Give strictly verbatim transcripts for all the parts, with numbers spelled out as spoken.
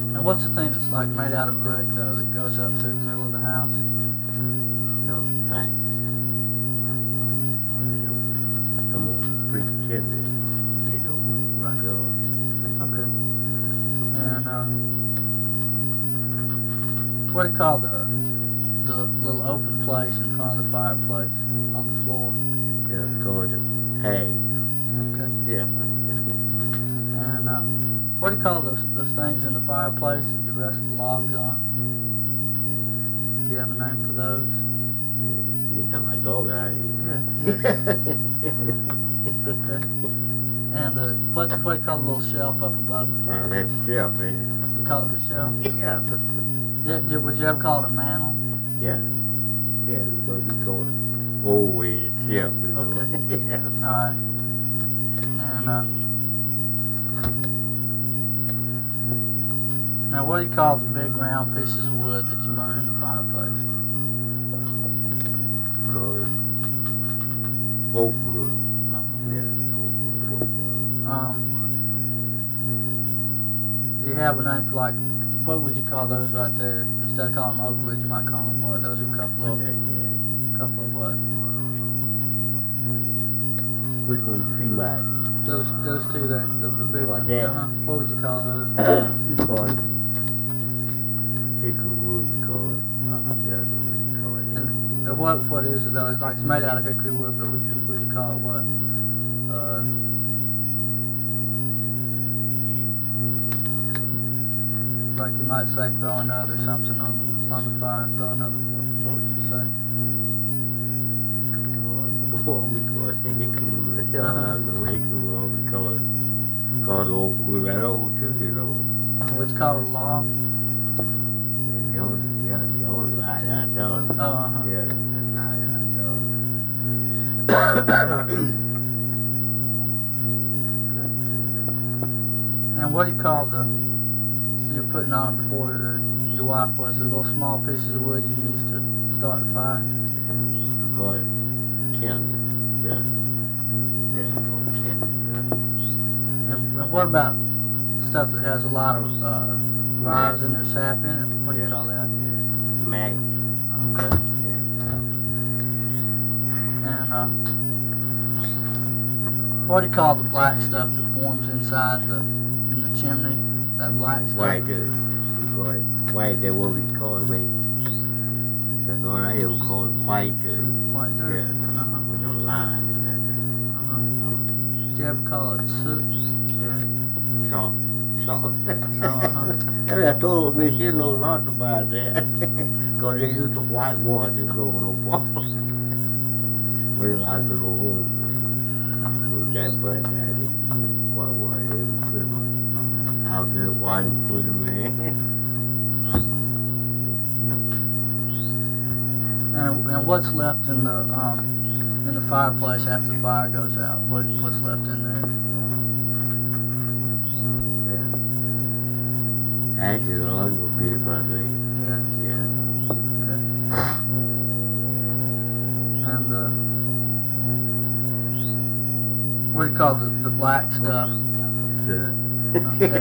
And what's the thing that's like made out of brick though that goes up through the middle of the house? No, planks. I'm on brick chimney, you know. Right. So, Okay. And uh, what do you call the the little open place in front of the fireplace on the floor? yeah, it's called a hay. Okay. Yeah. And uh, what do you call those those things in the fireplace that you rest the logs on? Do you have a name for those? You talking about dog eye? Yeah. Okay. And the what's what do you call the little shelf up above the Yeah, fire? that's shelf, ain't You call it the shelf? it? Yeah. Yeah. Did, would you ever call it a mantle? Yeah. Yeah, that's what we call it. Always shelf, you know. Okay. Yeah. All right. And uh, now, what do you call the big round pieces of wood that you burn in the fireplace? We call it oak wood. Uh-huh. Yeah, oak wood. Um, do you have a name for like what would you call those right there? Instead of calling them oak wood, you might call them what? Those are a couple What of that, yeah. couple of what? Which one tree might? Those those two there, the, the big Like ones. that? Uh-huh. What would you call those? We call it hickory wood, we call it. Uh-huh. That's what we call it. And uh, what what is it though? It's like it's made out of hickory wood, but would you, would you call it what? Uh, like you might say, throw another something on the on the fire. Throw another. What, what would you say? What we call it hickory wood. I Uh-huh. don't know hickory wood, we call it, call it oak wood right over too, you know. And what's called a log? Yeah, the only, yeah, the only light I tell them. Oh, uh-huh. Yeah, that's light I tell them. And what do you call the you're putting on it before or your wife was the little small pieces of wood you used to start the fire? We call it kindling. Yeah. Yeah, we call it kindling. Yeah. And, and what about stuff that has a lot of uh, rosin or sap in it? What do you Yeah. call that? Yeah. Match. Okay. Yeah. And uh, what do you call the black stuff that forms inside the in the chimney? That black stuff. White dirt. We call it white dirt, what we call it, wait. That's what I ever call it, white dirt. White dirt. Yeah. Uh-huh. With no line in that. Uh-huh. Did you ever call it soot? Chalk. Chalk. Uh-huh. And I told me she knows a lot about that. Because they used to whitewash and go on the wall. When I to the home, we got but that in whitewash every Christmas. Out there white for the man. And, and what's left in the um in the fireplace after the fire goes out? What what's left in there? Yeah. Ashes on will be the front way. Yeah. Yeah. Okay. And the what do you call the the black stuff? The Okay.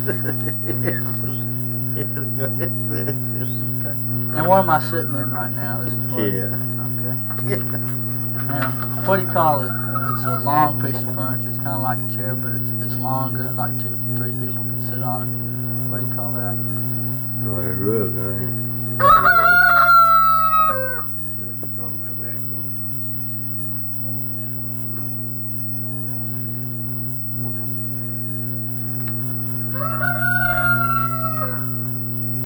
And what am I sitting in right now? This is what. Yeah. Okay. And what do you call it? It's a long piece of furniture. It's kind of like a chair, but it's it's longer, and like two, three people can sit on it. What do you call that? Got a rug on it.